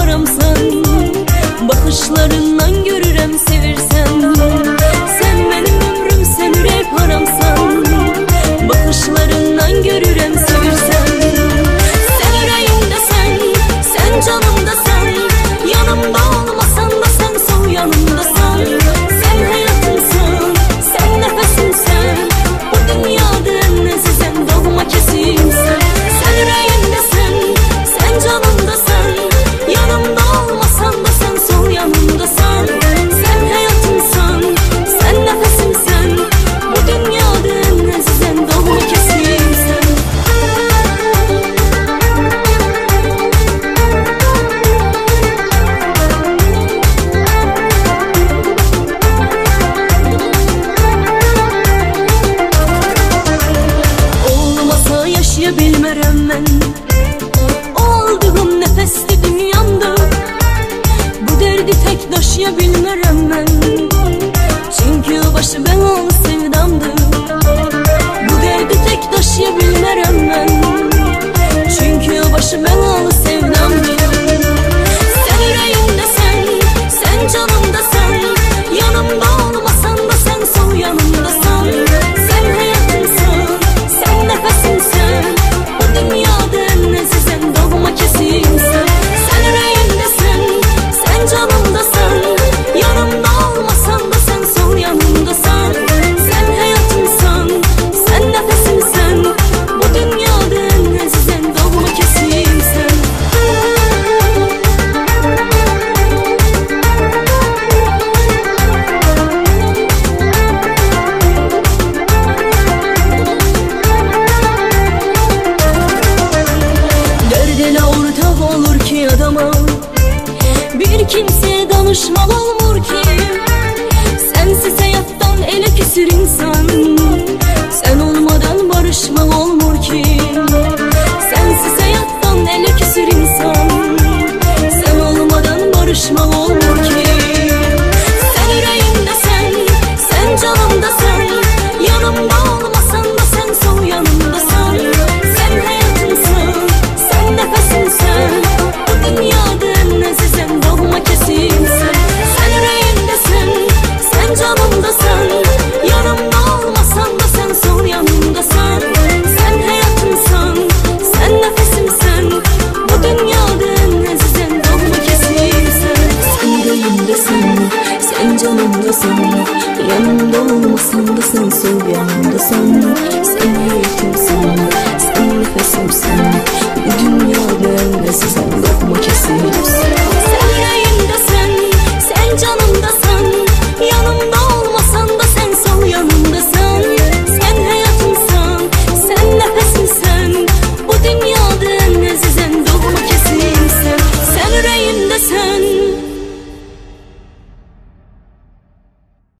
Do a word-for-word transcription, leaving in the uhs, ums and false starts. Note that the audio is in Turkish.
haramsan. Bakışlarından görürəm sevirsən. Sen benim ömrümsen, ürək haramsan. Bakışlarından görürəm sevirsən. Sen ürəyimdəsən, sen canımdasan. Yanımda olmasan da sen sol yanımdasan. Sen hayatımsın, sen nefesimsen. Bu dünyada en əzizəm, doğma kesimsən. Sen ürəyimdəsən, sen canımdasan. Yanımda olmasan da sen sol yanımdasan. Sen hayatımsın, sen nefesimsen. Bu dünyada en əzizəm, doğma kesimsən. Olmasa yaşaya bilmərəm mən. Olduğum nefesli dünyamda. Bu derdi tek daşıya bilmərəm mən. Çünkü başı belalı sevdamdı. Bu derdi tek taşıya bilmərəm mən. Çünkü başı belalı sevdamdı. Sen ürəyimdəsən, sen canımdasan. Yanımda olmasan da sen sol yanımdasan. Sen hayatımsın, sen nefesimsen. Bu dünyada en əzizəm, doğma kesimsən. Sen ürəyimdəsən, sen canımdasan. Yanımda olmasan da sen sol yanımdasan. Sen hayatımsın, sen nefesimsen. Bu dünyada en əzizəm, doğma kesimsən. Derd elə ortaq olur ki adama. Bir kimseye danışmaq olmur ki. Sensiz hayattan ele küsür insan. Sen olmadan barışmaq olmur ki. Sensiz hayattan ele küsür insan. Sen olmadan barışmaq olmur ki. Sen ürəyimdəsən, sen canımdasan. Yanımda olmasan da sen sol yanımdasan. Sen hayatımsın, sen nefesimsen. Bu dünyada en əzizəm, doğma kesimsən. Sen ürəyimdəsən, sen canımdasan. Yanımda olmasan da sen sol yanımdasan. Sen hayatımsın, sen nefesimsen. Bu dünyada en əzizəm, doğma kesimsən. Sen ürəyimdəsən, sen canımdasan. Yanımda olmasan da sen sol yanımdasan. Sen hayatımsın, sen nefesimsen. Bu